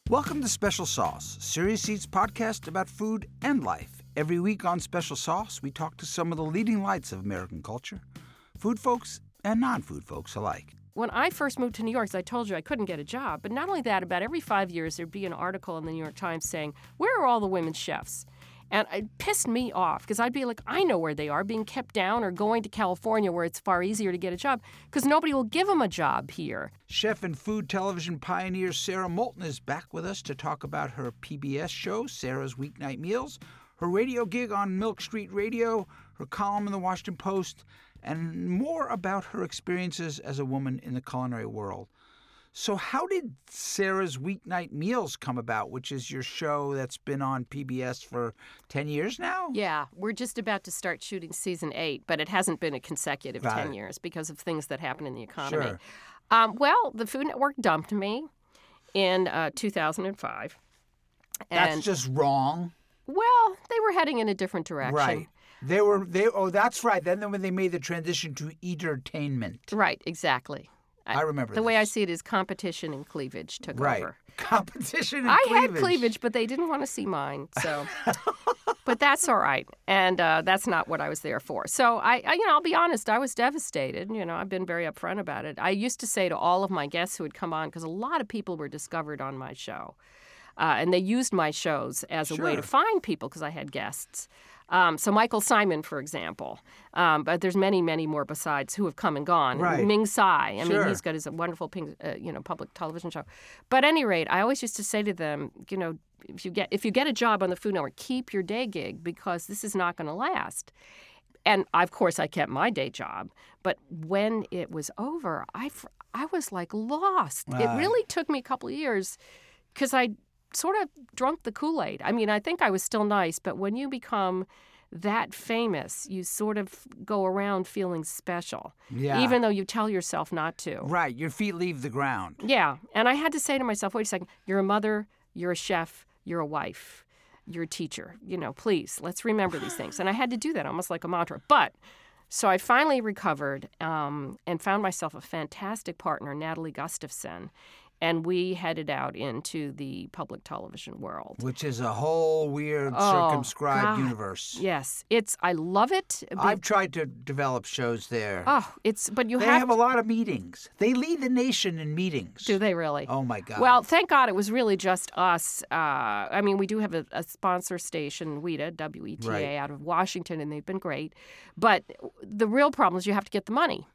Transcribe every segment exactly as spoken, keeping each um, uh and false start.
Welcome to Special Sauce, Serious Eats podcast about food and life. Every week on Special Sauce, we talk to some of the leading lights of American culture, food folks and non-food folks alike. When I first moved to New York, as I told you, I couldn't get a job. But not only that, about every five years, there'd be an article in the New York Times saying, where are all the women chefs? And it pissed me off because I'd be like, I know where they are, being kept down or going to California where it's far easier to get a job because nobody will give them a job here. Chef and food television pioneer Sarah Moulton is back with us to talk about her P B S show, Sarah's Weeknight Meals, her radio gig on Milk Street Radio, her column in the Washington Post, and more about her experiences as a woman in the culinary world. So how did Sarah's Weeknight Meals come about, which is your show that's been on P B S for ten years now? Yeah, we're just about to start shooting season eight, but it hasn't been a consecutive Right. ten years because of things that happen in the economy. Sure. Um, well, the Food Network dumped me in uh, two thousand five. That's And, just wrong. well, they were heading in a different direction. Right. They were, they, oh, that's right. Then when they made the transition to entertainment. Right, exactly. I remember The way I this. see it is competition and cleavage took Right. over. Competition and I cleavage. had cleavage, but they didn't want to see mine. So, but that's all right, and uh, that's not what I was there for. So I, I, you know, I'll be honest, I was devastated. You know, I've been very upfront about it. I used to say to all of my guests who would come on, because a lot of people were discovered on my show, uh, and they used my shows as a way to Sure. find people because I had guests. Um, so Michael Simon, for example, um, but there's many, many more besides who have come and gone. Right. Ming Tsai, I Sure. mean, he's got his wonderful, ping, uh, you know, public television show. But at any rate, I always used to say to them, you know, if you get if you get a job on the Food Network, keep your day gig because this is not going to last. And of course, I kept my day job. But when it was over, I fr- I was like lost. It Right. really took me a couple of years because I sort of drunk the Kool-Aid. I mean, I think I was still nice, but when you become that famous, you sort of go around feeling special, Yeah. even though you tell yourself not to. Right. Your feet leave the ground. Yeah, and I had to say to myself, wait a second, you're a mother, you're a chef, you're a wife, you're a teacher. You know, please, let's remember these things. And I had to do that almost like a mantra. But so I finally recovered um, and found myself a fantastic partner, Natalie Gustafson, and we headed out into the public television world. Which is a whole weird, Oh, circumscribed God. universe. Yes, it's I love it. Be- I've tried to develop shows there. oh, it's but you they have, have a lot of meetings. They lead the nation in meetings. do they really? Oh, my God. Well, thank God it was really just us. Uh, I mean, we do have a, a sponsor station, W E T A, W E T A, Right. out of Washington, and they've been great. But the real problem is you have to get the money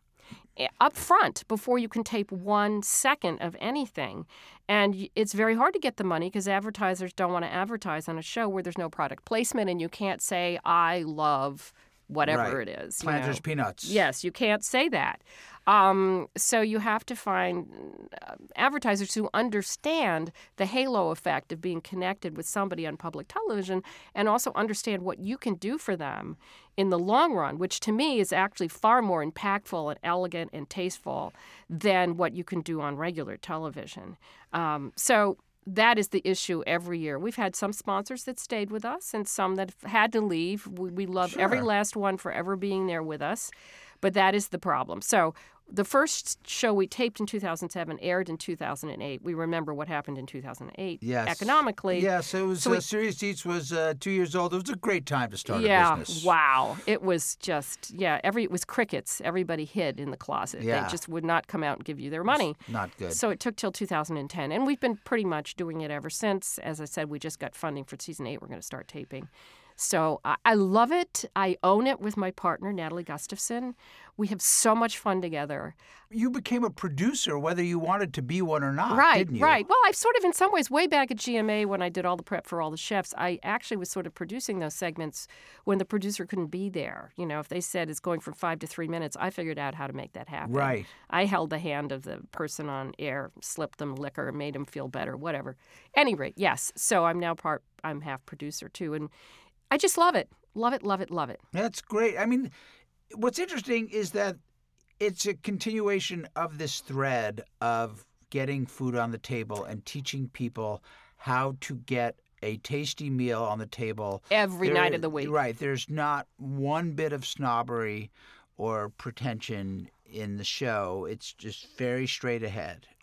up front before you can tape one second of anything. And y- it's very hard to get the money because advertisers don't want to advertise on a show where there's no product placement and you can't say, I love whatever Right. it is. you Planters know. Peanuts. Yes, you can't say that. Um, so you have to find uh, advertisers who understand the halo effect of being connected with somebody on public television and also understand what you can do for them in the long run, which to me is actually far more impactful and elegant and tasteful than what you can do on regular television. Um, so that is the issue every year. We've had some sponsors that stayed with us and some that had to leave. We, we love every Sure. last one forever being there with us. But that is the problem. So the first show we taped in two thousand seven aired in two thousand eight. We remember what happened in two thousand eight Yes. economically. Yes, it was, So uh, we- Serious Eats was uh, two years old. It was a great time to start yeah, a business. wow. It was just, yeah, every it was crickets. Everybody hid in the closet. Yeah. They just would not come out and give you their money. Not good. So it took till two thousand ten. And we've been pretty much doing it ever since. As I said, we just got funding for season eight. We're going to start taping. So I, I love it. I own it with my partner, Natalie Gustafson. We have so much fun together. You became a producer whether you wanted to be one or not, Right, didn't you? right. Well, I've sort of, in some ways, way back at G M A when I did all the prep for all the chefs, I actually was sort of producing those segments when the producer couldn't be there. You know, if they said it's going from five to three minutes, I figured out how to make that happen. Right. I held the hand of the person on air, slipped them liquor, made them feel better, whatever. Any rate, yes. So I'm now part, I'm half producer too. And I just love it. Love it, love it, love it. That's great. I mean, what's interesting is that it's a continuation of this thread of getting food on the table and teaching people how to get a tasty meal on the table. Every There- night of the week. Right. There's not one bit of snobbery or pretension in the show. It's just very straight ahead.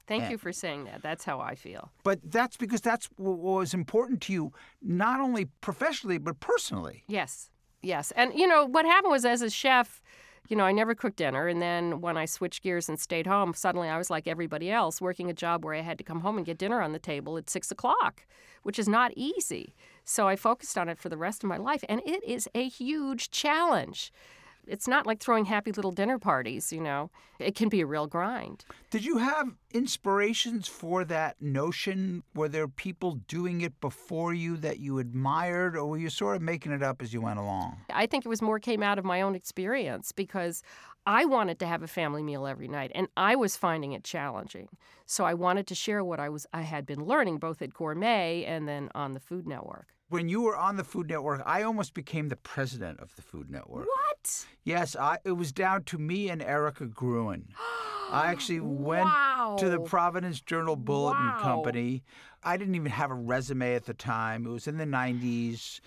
Thank And- you for saying that. That's how I feel. But that's because that's what was important to you, not only professionally, but personally. Yes, yes. And, you know, what happened was as a chef, you know, I never cooked dinner. And then when I switched gears and stayed home, suddenly I was like everybody else, working a job where I had to come home and get dinner on the table at six o'clock, which is not easy. So I focused on it for the rest of my life. And it is a huge challenge. It's not like throwing happy little dinner parties, you know. It can be a real grind. Did you have inspirations for that notion? Were there people doing it before you that you admired, or were you sort of making it up as you went along? I think it was more came out of my own experience because I wanted to have a family meal every night, and I was finding it challenging. So I wanted to share what I was I had been learning both at Gourmet and then on the Food Network. When you were on the Food Network, I almost became the president of the Food Network. What? Yes, I, it was down to me and Erica Gruen. I actually went Wow. to the Providence Journal Bulletin Wow. Company. I didn't even have a resume at the time. It was in the nineties.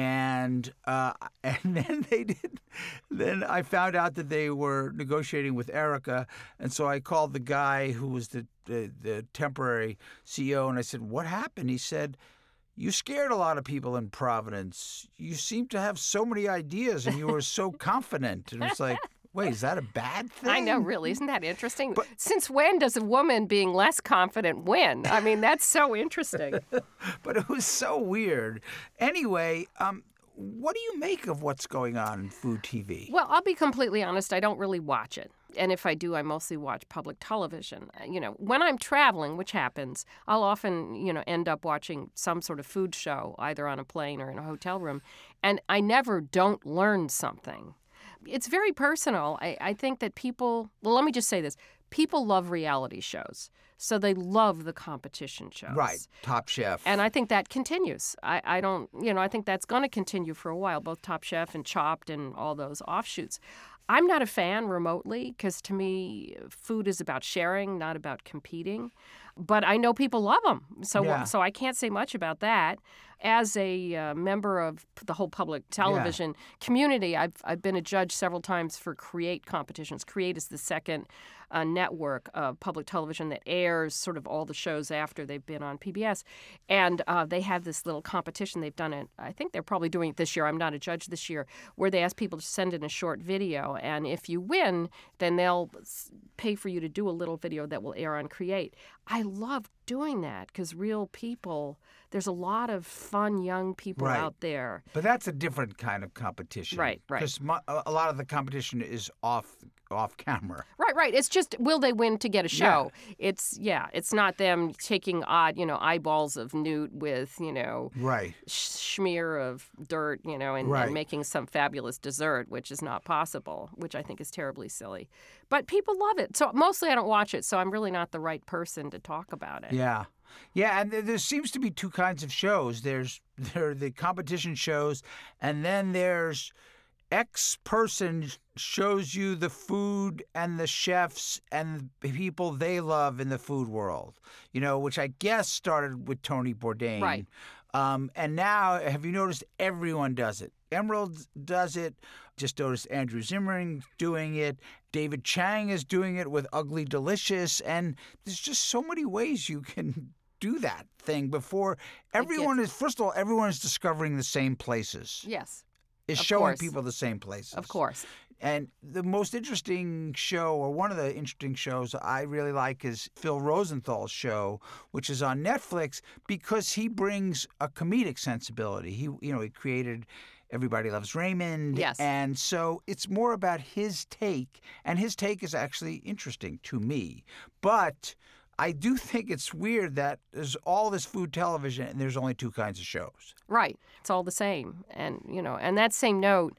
And uh, and then they did. Then I found out that they were negotiating with Erica, and so I called the guy who was the the, the temporary C E O, and I said, "What happened?" He said, "You scared a lot of people in Providence. You seemed to have so many ideas, and you were so confident." And it's like, wait, is that a bad thing? I know, really. Isn't that interesting? But- Since when does a woman being less confident win? I mean, that's so interesting. But it was so weird. Anyway, um, what do you make of what's going on in food T V? Well, I'll be completely honest. I don't really watch it. And if I do, I mostly watch public television. Uh, You know, when I'm traveling, which happens, I'll often, you know, end up watching some sort of food show, either on a plane or in a hotel room. And I never don't learn something. It's very personal. I, I think that people, well, let me just say this. People love reality shows. So they love the competition shows. Right, Top Chef. And I think that continues. I, I don't, you know, I think that's going to continue for a while, both Top Chef and Chopped and all those offshoots. I'm not a fan remotely because to me, food is about sharing, not about competing. But I know people love them, so Yeah. so I can't say much about that. As a uh, member of the whole public television community, I've I've been a judge several times for Create competitions. Create is the second uh, network of public television that airs sort of all the shows after they've been on P B S, and uh, they have this little competition. They've done it. I think they're probably doing it this year. I'm not a judge this year, where they ask people to send in a short video, and if you win, then they'll s- pay for you to do a little video that will air on Create. I love doing that because real people, there's a lot of fun young people Right. out there. But that's a different kind of competition. Right, right. Because a lot of the competition is off off camera. Right, right. It's just will they win to get a show? It's yeah. It's not them taking odd, you know, eyeballs of newt with you know Right. sh- smear of dirt, you know, and, Right. and making some fabulous dessert, which is not possible, which I think is terribly silly. But people love it. So mostly I don't watch it, so I'm really not the right person to talk about it. Yeah. Yeah, and there, there seems to be two kinds of shows. There's there are the competition shows, and then there's X person shows you the food and the chefs and the people they love in the food world. You know, which I guess started with Tony Bourdain. Right. Um, and now, have you noticed everyone does it? Emerald does it. Just noticed Andrew Zimmering doing it. David Chang is doing it with Ugly Delicious. And there's just so many ways you can do that thing before everyone is, first of all, everyone is discovering the same places. Yes, Is of showing course. people the same places. of course. And the most interesting show, or one of the interesting shows I really like, is Phil Rosenthal's show, which is on Netflix, because he brings a comedic sensibility. He, you know, he created Everybody Loves Raymond. Yes. And so it's more about his take, and his take is actually interesting to me. But I do think it's weird that there's all this food television and there's only two kinds of shows. Right. It's all the same. And, you know, and that same note,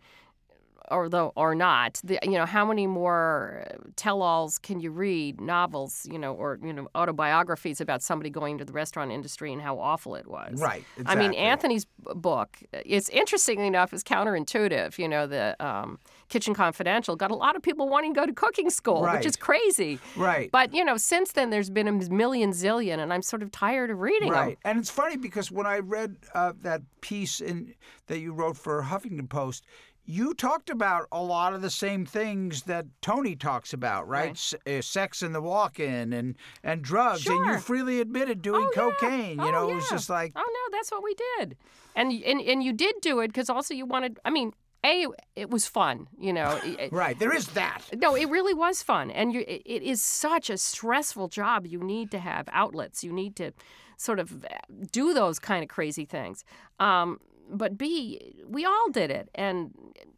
or though or not, the, you know, how many more tell-alls can you read, novels, you know, or, you know, autobiographies about somebody going to the restaurant industry and how awful it was. Right, I mean, exactly. Anthony's b- book, it's interestingly enough, is counterintuitive. You know, the um, Kitchen Confidential got a lot of people wanting to go to cooking school, Right. which is crazy. Right. But, you know, since then there's been a million zillion, and I'm sort of tired of reading them. Right. And it's funny because when I read uh, that piece in that you wrote for Huffington Post, you talked about a lot of the same things that Tony talks about, right? Right. S- uh, sex in the walk-in and, and drugs. And you Sure. freely admitted doing Oh, yeah. cocaine. You Oh, know, it was yeah. just like, Oh no, that's what we did, and and and you did do it because also you wanted. I mean, a it was fun, you know. It- right, there is that. No, it really was fun, and you, it, it is such a stressful job. You need to have outlets. You need to sort of do those kind of crazy things. Um, but B, we all did it, and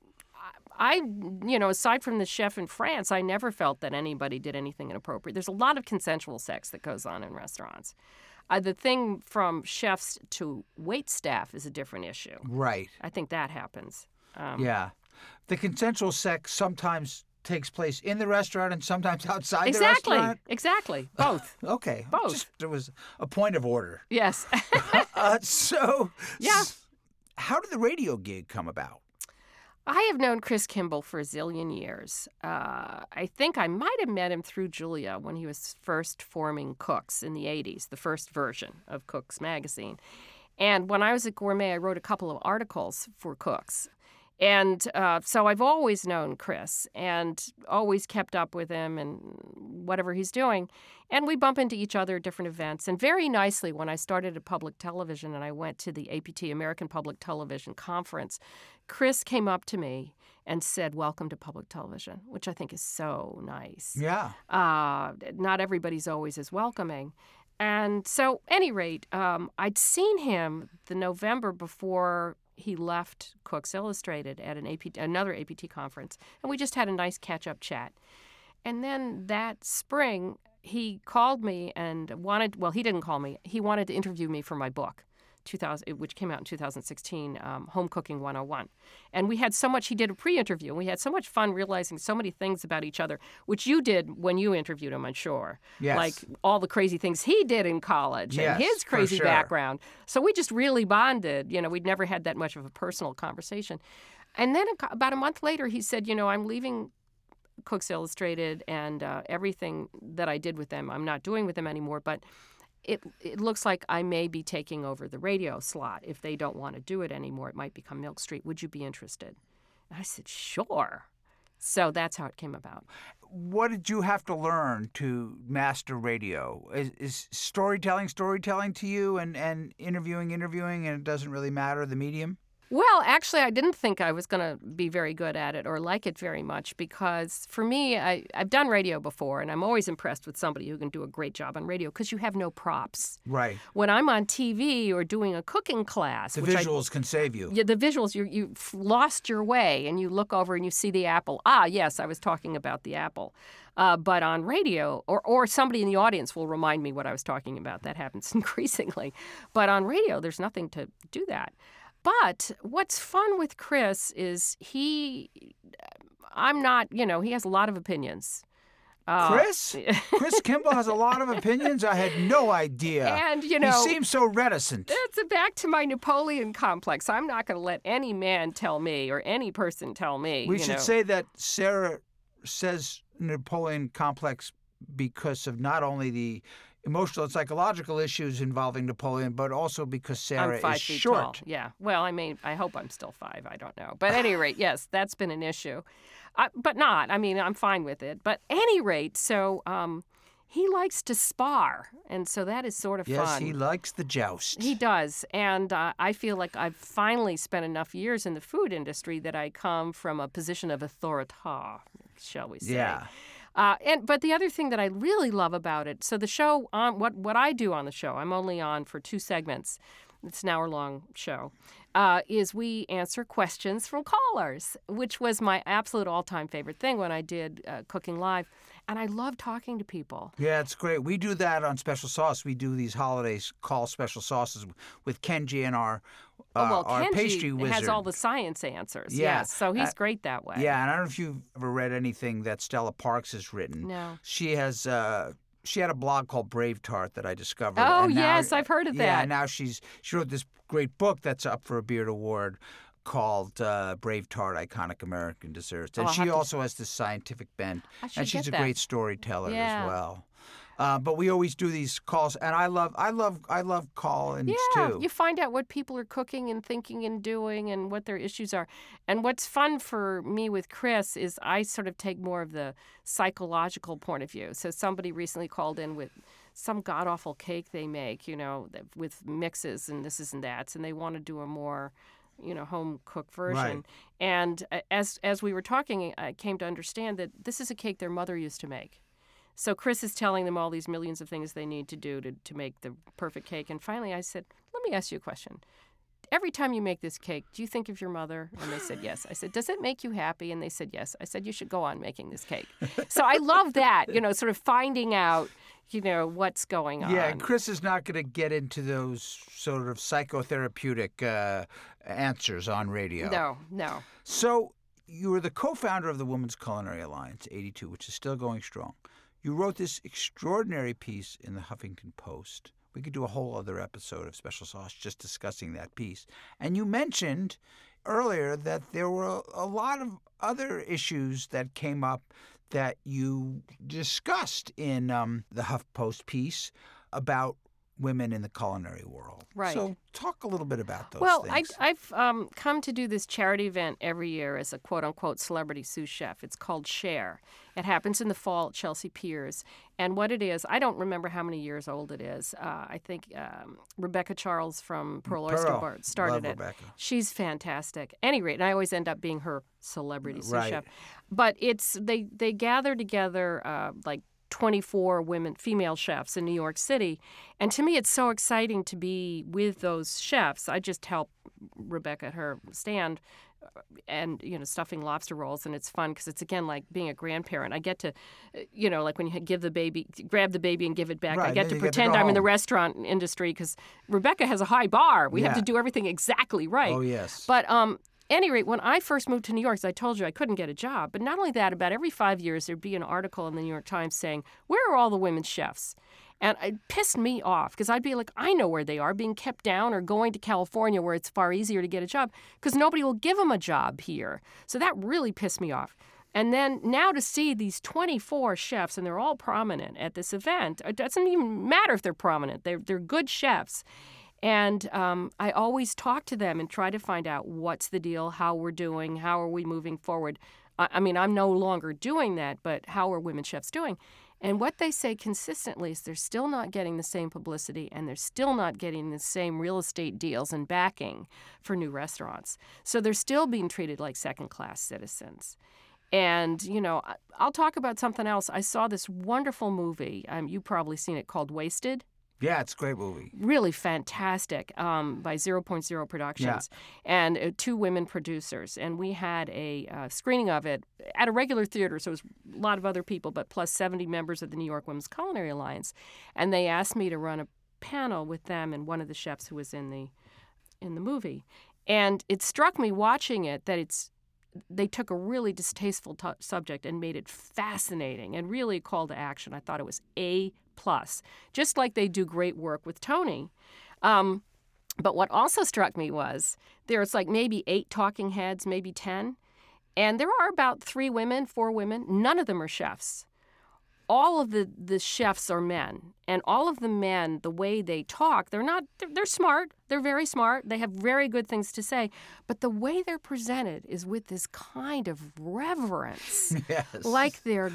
I, you know, aside from the chef in France, I never felt that anybody did anything inappropriate. There's a lot of consensual sex that goes on in restaurants. Uh, the thing from chefs to wait staff is a different issue. Right. I think that happens. Um, Yeah. The consensual sex sometimes takes place in the restaurant and sometimes outside Exactly. the restaurant. Exactly. Both. Okay. Both. Just, it was a point of order. Yes. Uh, so, Yeah. s- how did the radio gig come about? I have known Chris Kimball for a zillion years. Uh, I think I might have met him through Julia when he was first forming Cooks in the eighties, the first version of Cooks magazine. And when I was at Gourmet, I wrote a couple of articles for Cooks. And uh, so I've always known Chris and always kept up with him and whatever he's doing. And we bump into each other at different events. And very nicely, when I started at public television and I went to the A P T, American Public Television Conference, Chris came up to me and said, "Welcome to public television," which I think is so nice. Yeah. Uh, not everybody's always as welcoming. And so, any rate, um, I'd seen him the November before he left Cooks Illustrated at an A P T, another A P T conference, and we just had a nice catch-up chat. And then that spring, he called me and wanted, well, he didn't call me. He wanted to interview me for my book, two thousand, which came out in two thousand sixteen, um, Home Cooking one oh one. And we had so much, he did a pre-interview, and we had so much fun realizing so many things about each other, which you did when you interviewed him, I'm sure. Yes. Like all the crazy things he did in college Yes, and his for crazy sure. background. So we just really bonded. You know, we'd never had that much of a personal conversation. And then a- about a month later, he said, you know, I'm leaving Cooks Illustrated, and uh, everything that I did with them, I'm not doing with them anymore, but it it looks like I may be taking over the radio slot. If they don't want to do it anymore, it might become Milk Street. Would you be interested? And I said, sure. So that's how it came about. What did you have to learn to master radio? Is, is storytelling storytelling to you and, and interviewing interviewing, and it doesn't really matter the medium? Well, actually, I didn't think I was going to be very good at it or like it very much because for me, I, I've done radio before, and I'm always impressed with somebody who can do a great job on radio because you have no props. Right. When I'm on T V or doing a cooking class, The which I- visuals can save you. Yeah, the visuals, you, you've lost your way and you look over and you see the apple. Ah, yes, I was talking about the apple. Uh, but on radio, or, or somebody in the audience will remind me what I was talking about. That happens increasingly. But on radio, there's nothing to do that. But what's fun with Chris is he, I'm not, you know, he has a lot of opinions. Uh, Chris? Chris Kimball has a lot of opinions? I had no idea. And, you know, he seems so reticent. It's back to my Napoleon complex. I'm not going to let any man tell me or any person tell me. We you should know. say that Sarah says Napoleon complex because of not only the emotional and psychological issues involving Napoleon, but also because Sarah I'm five is feet short. tall. Yeah. Well, I mean, I hope I'm still five. I don't know. But at any rate, yes, that's been an issue. Uh, but not. I mean, I'm fine with it. But any rate, so um, he likes to spar, and so that is sort of Yes, fun. he likes the joust. He does. And uh, I feel like I've finally spent enough years in the food industry that I come from a position of authority, shall we say. Yeah. Uh, and but the other thing that I really love about it, so the show on what what I do on the show, I'm only on for two segments. It's an hour long show. Uh, is we answer questions from callers, which was my absolute all time favorite thing when I did uh, Cooking Live, and I love talking to people. Yeah, it's great. We do that on Special Sauce. We do these holidays call special sauces with Kenji and our uh, Oh, well, our Kenji pastry wizard. has all the science answers. Yeah. Yes, so he's Uh, great that way. Yeah, and I don't know if you've ever read anything that Stella Parks has written. No. She has. Uh, she had a blog called Brave Tart that I discovered. Oh, and now- yes, I've heard of Yeah, that. and now she's she wrote this great book that's up for a Beard Award called uh, Brave Tart: Iconic American Desserts, and Oh, I'll she have to- also has this scientific bent, I should and she's get a that. great storyteller Yeah. as well. Uh, but we always do these calls, and I love, I love, I love call-ins Yeah, too. you find out what people are cooking and thinking and doing and what their issues are. And what's fun for me with Chris is I sort of take more of the psychological point of view. So somebody recently called in with some god-awful cake they make, you know, that- with mixes and this is and that, and they want to do a more, you know, home-cooked version. Right. And uh, as as we were talking, I came to understand that this is a cake their mother used to make. So Chris is telling them all these millions of things they need to do to, to make the perfect cake. And finally I said, let me ask you a question. Every time you make this cake, do you think of your mother? And they said, yes. I said, does it make you happy? And they said, yes. I said, you should go on making this cake. So I love that, you know, sort of finding out, you know, what's going on. Yeah, and Chris is not going to get into those sort of psychotherapeutic uh, answers on radio. No, no. So you were the co-founder of the Women's Culinary Alliance, eighty-two, which is still going strong. You wrote this extraordinary piece in the Huffington Post. We could do a whole other episode of Special Sauce just discussing that piece. And you mentioned earlier that there were a lot of other issues that came up that you discussed in um, the HuffPost piece about women in the culinary world. Right. So talk a little bit about those Well, things. I, I've um, come to do this charity event every year as a quote-unquote celebrity sous chef. It's called Share. It happens in the fall at Chelsea Piers. And what it is, I don't remember how many years old it is. Uh, I think um, Rebecca Charles from Pearl Oyster Pearl. Bar started Love it. Rebecca. She's fantastic. At any rate, and I always end up being her celebrity sous Right. chef. But it's they, they gather together uh, like twenty-four women, female chefs in New York City. And to me, it's so exciting to be with those chefs. I just help Rebecca at her stand and, you know, stuffing lobster rolls. And it's fun because it's, again, like being a grandparent. I get to, you know, like when you give the baby, grab the baby and give it back. Right, I get then to you get to pretend go I'm in the home. restaurant industry because Rebecca has a high bar. We have Yeah. to do everything exactly right. Oh, yes. But um, any rate, when I first moved to New York, as I told you, I couldn't get a job. But not only that, about every five years, there'd be an article in the New York Times saying, where are all the women chefs? And it pissed me off because I'd be like, I know where they are, being kept down or going to California where it's far easier to get a job because nobody will give them a job here. So that really pissed me off. And then now to see these twenty-four chefs, and they're all prominent at this event, it doesn't even matter if they're prominent. They're, they're good chefs. And um, I always talk to them and try to find out what's the deal, how we're doing, how are we moving forward. I, I mean, I'm no longer doing that, but how are women chefs doing? And what they say consistently is they're still not getting the same publicity and they're still not getting the same real estate deals and backing for new restaurants. So they're still being treated like second-class citizens. And, you know, I- I'll talk about something else. I saw this wonderful movie. Um, you've probably seen it, called Wasted. Yeah, it's a great movie. Really fantastic, um, by Zero Point Zero Productions, and uh, two women producers. And we had a uh, screening of it at a regular theater, so it was a lot of other people, but plus seventy members of the New York Women's Culinary Alliance. And they asked me to run a panel with them and one of the chefs who was in the in the movie. And it struck me watching it that it's they took a really distasteful t- subject and made it fascinating and really a call to action. I thought it was A plus, just like they do great work with Tony. Um, but what also struck me was there's like maybe eight talking heads, maybe ten, and there are about three women, four women. None of them are chefs. All of the, the chefs are men, and all of the men, the way they talk, they're not, they're, they're smart. They're very smart. They have very good things to say. But the way they're presented is with this kind of reverence, Yes. like they're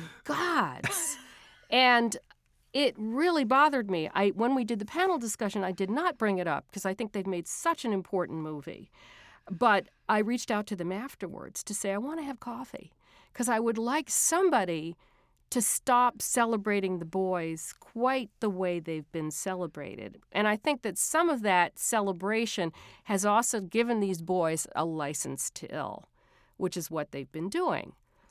gods. And it really bothered me. I when we did the panel discussion, I did not bring it up because I think they've made such an important movie. But I reached out to them afterwards to say, I want to have coffee because I would like somebody to stop celebrating the boys quite the way they've been celebrated. And I think that some of that celebration has also given these boys a license to ill, which is what they've been doing.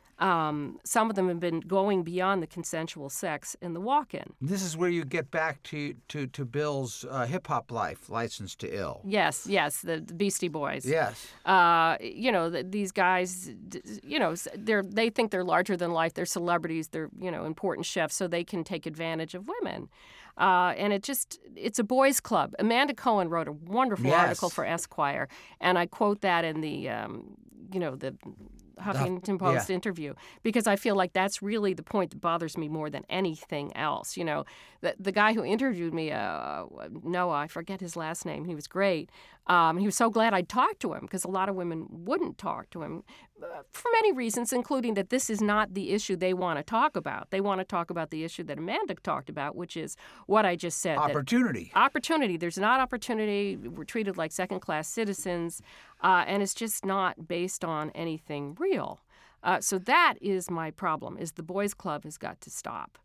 Um, some of them have been going beyond the consensual sex in the walk-in. This is where you get back to to, to Bill's uh, hip-hop life, License to Ill. Yes, yes, the, the Beastie Boys. Yes. Uh, you know, th- these guys, d- you know, s- they're they think they're larger than life. They're celebrities. They're, you know, important chefs, so they can take advantage of women. Uh, and it just, it's a boys' club. Amanda Cohen wrote a wonderful Yes. article for Esquire, and I quote that in the, um, you know, the Huffington Post yeah. interview, because I feel like that's really the point that bothers me more than anything else. You know, the, the guy who interviewed me, uh, Noah, I forget his last name, he was great. Um, he was so glad I'd talked to him, because a lot of women wouldn't talk to him uh, for many reasons, including that this is not the issue they want to talk about. They want to talk about the issue that Amanda talked about, which is what I just said. Opportunity. That opportunity. There's not opportunity. We're treated like second-class citizens, uh, and it's just not based on anything real. Uh, so that is my problem, is the boys' club has got to stop.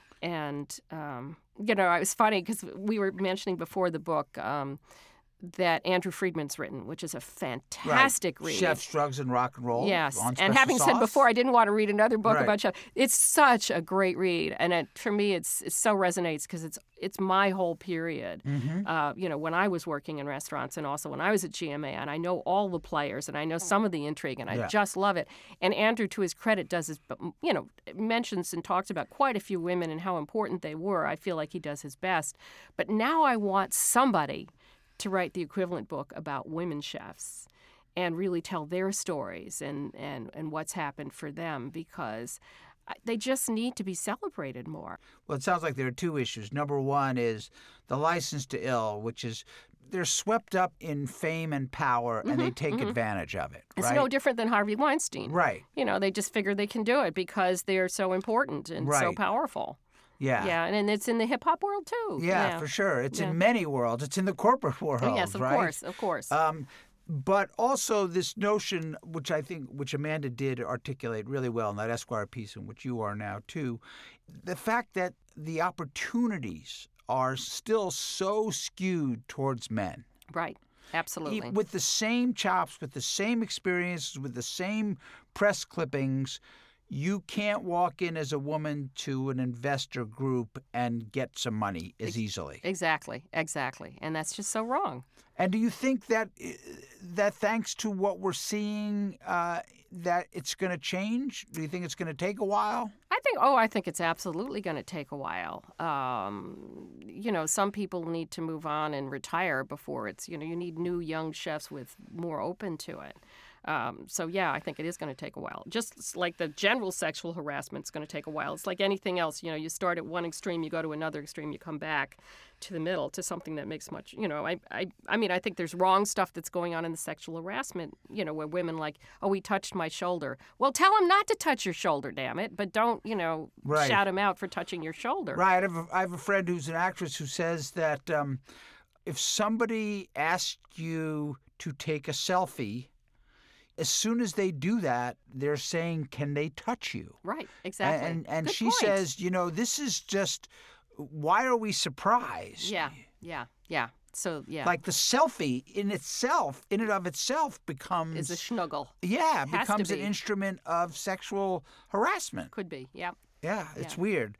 And, um, you know, it was funny because we were mentioning before the book um, that Andrew Friedman's written, which is a fantastic right. read. Chefs, Drugs, and Rock and Roll. Yes. On And having sauce. said before, I didn't want to read another book right. about chefs. It's such a great read. And it, for me, it's it so resonates because it's it's my whole period. Mm-hmm. Uh, you know, when I was working in restaurants and also when I was at G M A, and I know all the players and I know some of the intrigue, and I yeah. just love it. And Andrew, to his credit, does his, you know, mentions and talks about quite a few women and how important they were. I feel like he does his best. But now I want somebody to write the equivalent book about women chefs and really tell their stories and, and, and what's happened for them, because they just need to be celebrated more. Well, it sounds like there are two issues. Number one is the license to ill, which is they're swept up in fame and power, and mm-hmm, they take mm-hmm. advantage of it. It's right? no different than Harvey Weinstein. Right. You know, they just figure they can do it because they're so important and right. so powerful. Yeah. Yeah, and, and it's in the hip-hop world, too. Yeah, yeah. for sure. It's yeah. in many worlds. It's in the corporate world, oh, yes, of right? course, of course. Um, but also this notion, which I think, which Amanda did articulate really well in that Esquire piece, in which you are now, too, the fact that the opportunities are still so skewed towards men. Right. Absolutely. With the same chops, with the same experiences, with the same press clippings, you can't walk in as a woman to an investor group and get some money as easily. Exactly, exactly. And that's just so wrong. And do you think that that thanks to what we're seeing, uh, that it's going to change? Do you think it's going to take a while? I think, oh, I think it's absolutely going to take a while. Um, you know, some people need to move on and retire before it's, you know, you need new young chefs with more open to it. Um, so, yeah, I think it is going to take a while. Just like the general sexual harassment is going to take a while. It's like anything else. You know, you start at one extreme, you go to another extreme, you come back to the middle to something that makes much, you know, I, I, I mean, I think there's wrong stuff that's going on in the sexual harassment, you know, where women like, oh, he touched my shoulder. Well, tell him not to touch your shoulder, damn it. But don't, you know, right. shout him out for touching your shoulder. Right. I have a, I have a friend who's an actress who says that um, if somebody asked you to take a selfie, as soon as they do that, they're saying, can they touch you? Right, exactly. And and Good she point. says, you know, this is just, why are we surprised? Yeah, yeah, yeah. So, yeah. Like the selfie in itself, in and of itself, becomes... Is a schnuggle. Yeah, Has becomes to an be. instrument of sexual harassment. Could be, yeah. Yeah, it's Yeah. weird.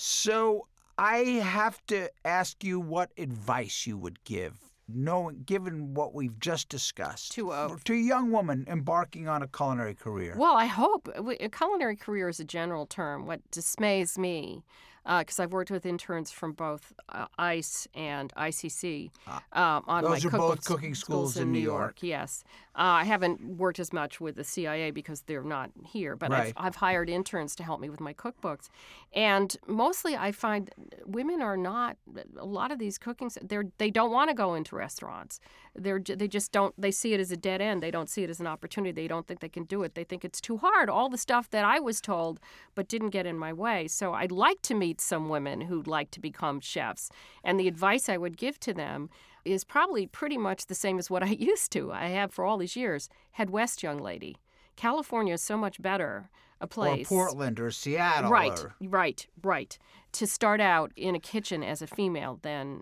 So I have to ask you what advice you would give, knowing, given what we've just discussed, To a- to a young woman embarking on a culinary career. Well, I hope a culinary career is a general term. What dismays me, because uh, I've worked with interns from both uh, ICE and I C C um, on Those my are both cookbooks- cooking schools in New York. Yes, uh, I haven't worked as much with the C I A because they're not here, but Right. I've, I've hired interns to help me with my cookbooks, and mostly I find women are not. A lot of these cooking, they they don't want to go into restaurants. They're they just don't. They see it as a dead end. They don't see it as an opportunity. They don't think they can do it. They think it's too hard. All the stuff that I was told, but didn't get in my way. So I'd like to meet some women who'd like to become chefs, and the advice I would give to them is probably pretty much the same as what I used to. I have for all these years. Head west, young lady. California is so much better a place. Or Portland or Seattle. Right, or... right, right. To start out in a kitchen as a female than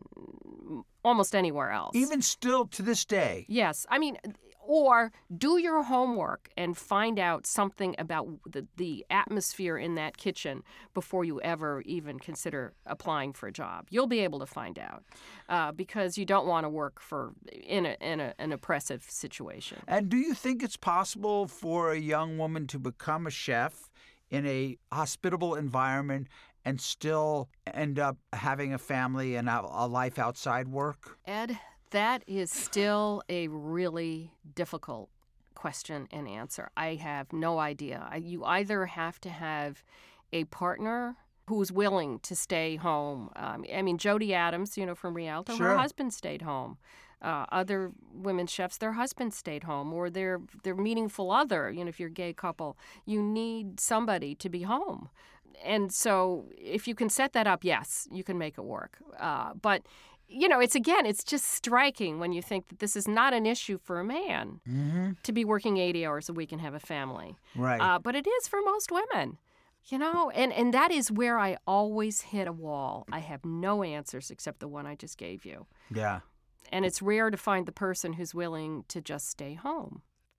almost anywhere else. Even still to this day. Yes. I mean, or do your homework and find out something about the, the atmosphere in that kitchen before you ever even consider applying for a job. You'll be able to find out uh, because you don't want to work for in, a, in a, an oppressive situation. And do you think it's possible for a young woman to become a chef in a hospitable environment and still end up having a family and a, a life outside work? Ed, that is still a really difficult question and answer. I have no idea. I, you either have to have a partner who's willing to stay home. Um, I mean, Jody Adams, you know, from Rialto, Sure. her husband stayed home. Uh, other women chefs, their husbands stayed home, or their their meaningful other. You know, if you're a gay couple, you need somebody to be home. And so, if you can set that up, yes, you can make it work. Uh, but you know, it's again, it's just striking when you think that this is not an issue for a man Mm-hmm. to be working eighty hours a week and have a family. Right. Uh, but it is for most women. You know, and, and that is where I always hit a wall. I have no answers except the one I just gave you. Yeah. And it's rare to find the person who's willing to just stay home.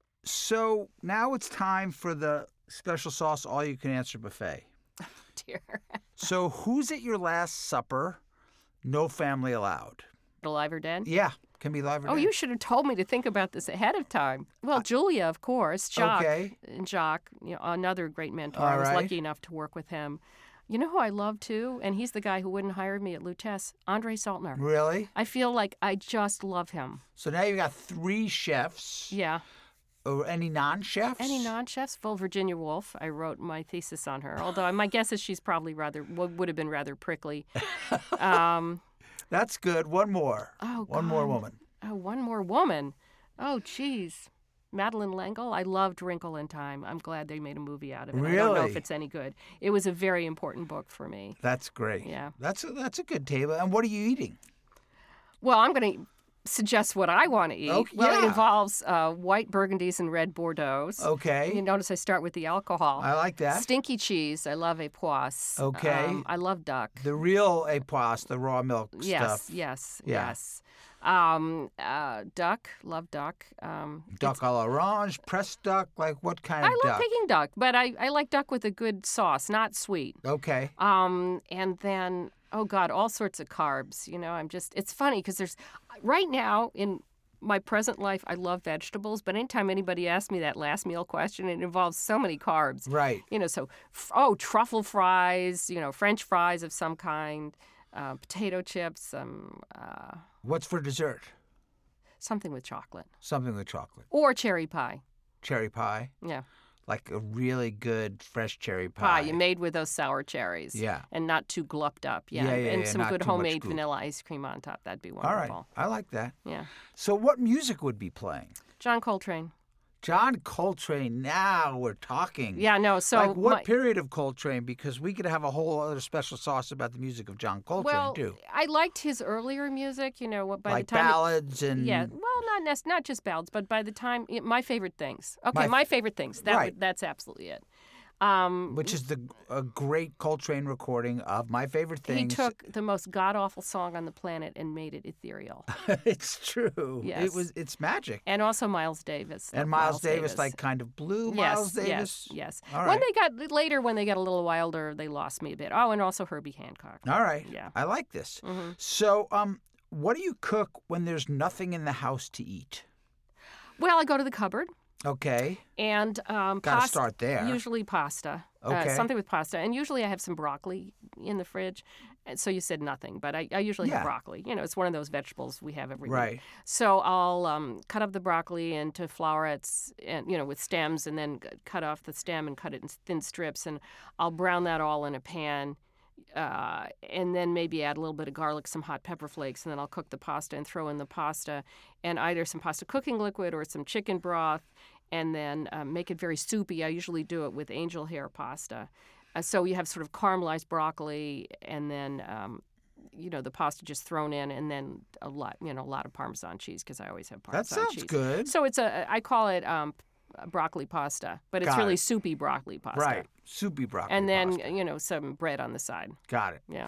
So now it's time for the special sauce all-you-can-answer buffet. Dear. So who's at your last supper? No family allowed. Alive or dead? Yeah, can be live or Oh, dead. you should have told me to think about this ahead of time. Well, Julia, of course. Jacques. Okay. And Jacques, you know, another great mentor. All I was right. lucky enough to work with him. You know who I love, too? And he's the guy who wouldn't hire me at Lutece, Andre Saltner. Really? I feel like I just love him. So now you've got three chefs. Yeah. Or any non-chefs? Any non-chefs? Well, Virginia Woolf. I wrote my thesis on her. Although my guess is she's probably rather would have been rather prickly. Um, That's good. One more. oh, One more God. woman. Oh, one more woman. Oh, geez. Madeline L'Engle. I loved Wrinkle in Time. I'm glad they made a movie out of it. I don't know if Really? it's any good. It was a very important book for me. That's great. Yeah. That's a, that's a good table. And what are you eating? Well, I'm going to suggest what I want to eat. Okay, Well, it yeah. involves uh, white Burgundies and red Bordeaux's. Okay. You notice I start with the alcohol. I like that. Stinky cheese. I love époisse. Okay. Um, I love duck. The real époisse, the raw milk Yes, stuff. yes, Yeah. yes. Um, uh, duck. Love duck. Um, Duck à l'orange, pressed duck, like what kind I of love duck? Peking duck, but I, I like duck with a good sauce, not sweet. Okay. Um, and then, oh God, all sorts of carbs. You know, I'm just, it's funny because there's, right now in my present life, I love vegetables, but anytime anybody asks me that last meal question, it involves so many carbs. Right. You know, so, f- oh, truffle fries, you know, French fries of some kind, uh, potato chips, um, uh, What's for dessert? something with chocolate. Something with chocolate. Or cherry pie. Cherry pie. Yeah. Like a really good fresh cherry pie. Pie, you made with those sour cherries. Yeah. And not too glupped up. Yeah. Yeah, yeah, and yeah, some not good too much homemade goop. vanilla ice cream on top. That'd be All wonderful. right. I like that. Yeah. So what music would be playing? John Coltrane. John Coltrane. Now we're talking. Yeah, no, so like what my- period of Coltrane? Because we could have a whole other special sauce about the music of John Coltrane well, too. I liked his earlier music, you know, by Like the time it- ballads and yeah, well, not nec- not just ballads, but by the time my favorite things. Okay, My- my, favorite things. That Right. would, that's absolutely it. Um, which is the a great Coltrane recording of My Favorite he Things. took the most god awful song on the planet and made it ethereal. It's true. It Yes. was. It's magic. And also Miles Davis. And Love Miles, Davis, like kind of blue yes, Miles Davis. yes, yes. All When right. they got later, when they got a little wilder, they lost me a bit. Oh, and also Herbie Hancock. All right. Yeah. I like this. hmm So, um, what do you cook when there's nothing in the house to eat? Well, I go to the cupboard Okay. and um, Gotta pasta. start there. Usually pasta. Okay. Uh, something with pasta, and usually I have some broccoli in the fridge. And so you said nothing, but I, I usually Yeah. have broccoli. You know, it's one of those vegetables we have every Right. week. So I'll um, cut up the broccoli into florets, and you know, with stems, and then c- cut off the stem and cut it in thin strips, and I'll brown that all in a pan. Uh, and then maybe add a little bit of garlic, some hot pepper flakes, and then I'll cook the pasta and throw in the pasta and either some pasta cooking liquid or some chicken broth, and then um, make it very soupy. I usually do it with angel hair pasta. Uh, so you have sort of caramelized broccoli, and then um, you know the pasta just thrown in, and then a lot, you know, a lot of Parmesan cheese because I always have That Parmesan sounds cheese. good. So it's a I call it um, broccoli pasta, but it's Got really it. soupy broccoli pasta. Right. Soupy broccoli. And then pasta. you know some bread on the side. Got it. Yeah.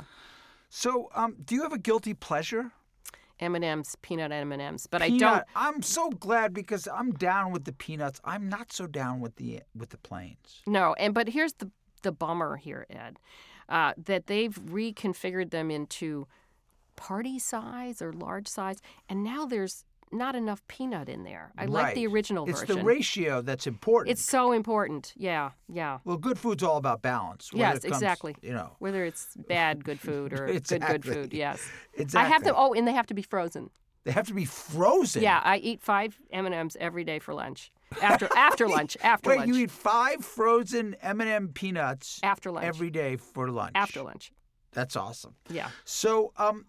So, um, do you have a guilty pleasure? M and M's, peanut M and M's, but Peanut. I don't. I'm so glad because I'm down with the peanuts. I'm not so down with the with the plains. No, and but here's the the bummer here, Ed, uh, that they've reconfigured them into party size or large size, and now there's not enough peanut in there. I like the Right. original It's version. the ratio that's important. It's so important. Yeah, yeah. Well, good food's all about balance. whether Yes, it comes, exactly. You know, Whether it's bad good food or good Exactly. good food, yes. exactly. I have them. Oh, and they have to be frozen. They have to be frozen. Yeah, I eat five M and M's every day for lunch. After after lunch. After Wait, lunch. you eat five frozen M and M peanuts after lunch. every day for lunch? After lunch. That's awesome. Yeah. So, um,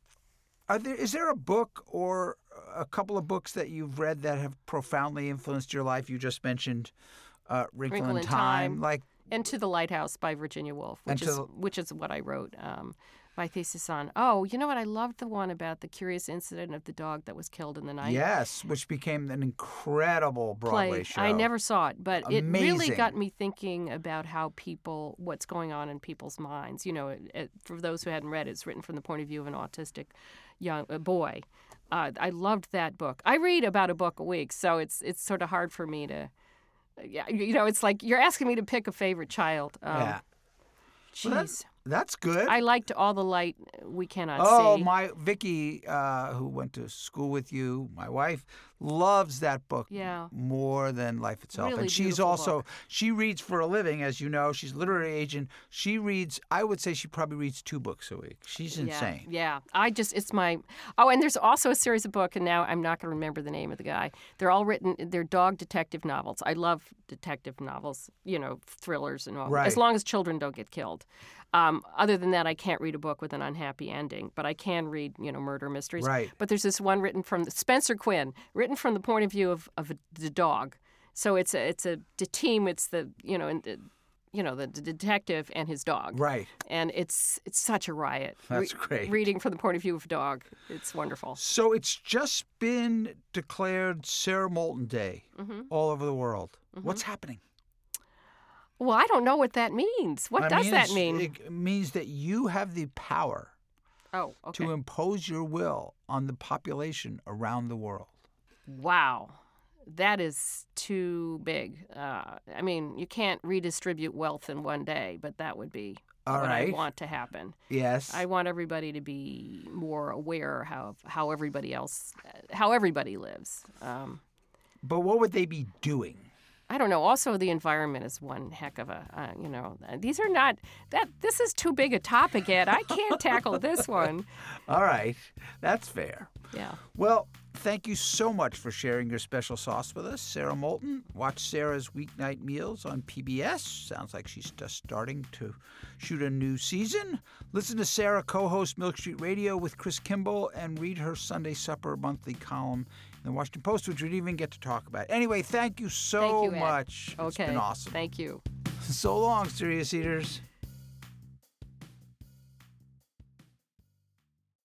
are there is there a book or a couple of books that you've read that have profoundly influenced your life? You just mentioned uh, Wrinkle, Wrinkle in in Time. Time. Like, And To the Lighthouse by Virginia Woolf, which And is to- which is what I wrote um, my thesis on. Oh, you know what? I loved the one about the curious incident of the dog that was killed in the night. yes, which became an incredible Broadway Play. show. I never saw it, but it really Amazing. got me thinking about how people, what's going on in people's minds. You know, it, it, for those who hadn't read it, it's written from the point of view of an autistic young uh, boy. Uh, I loved that book. I read about a book a week, so it's it's sort of hard for me to. Yeah, you know, it's like you're asking me to pick a favorite child. Um, Yeah. Jeez. Well, that's, that's good. I liked All the Light We Cannot Oh, See. my Vicky, uh, who went to school with you, my wife, loves that book Yeah. more than life itself. Really and she's beautiful also book. she reads for a living, as you know. She's a literary agent. She reads. I would say she probably reads two books a week. She's insane. Yeah, yeah. I just, it's my, oh, and there's also a series of books, and now I'm not going to remember the name of the guy. They're all written, they're dog detective novels. I love detective novels, you know, thrillers and all. Right. As long as children don't get killed. Um, other than that, I can't read a book with an unhappy ending, but I can read, you know, murder mysteries. Right. But there's this one written from Spencer Quinn, written from the point of view of, of the dog. So it's a it's a the team. It's the you know and the, you know the, the detective and his dog. Right. And it's it's such a riot. That's great. Reading from the point of view of a dog, it's wonderful. So it's just been declared Sarah Moulton Day Mm-hmm. all over the world. What's happening? Well, I don't know what that means. What I does mean, that it's- mean? It means that you have the power Oh, okay. to impose your will on the population around the world. Wow. That is too big. Uh, I mean, you can't redistribute wealth in one day, but that would be All what right. I want to happen. Yes. I want everybody to be more aware how how everybody else, how everybody lives. Um, But what would they be doing? I don't know. Also, the environment is one heck of a, uh, you know, these are not, that. This is too big a topic yet. I can't tackle this one. All right. That's fair. Yeah. Well, thank you so much for sharing your special sauce with us, Sarah Moulton. Watch Sarah's Weeknight Meals on P B S. Sounds like she's just starting to shoot a new season. Listen to Sarah co-host Milk Street Radio with Chris Kimball and read her Sunday Supper monthly column in the Washington Post, which we didn't even get to talk about. Anyway, thank you so Thank you, Ed. much. Okay. It's been awesome. Thank you. So long, Serious Eaters.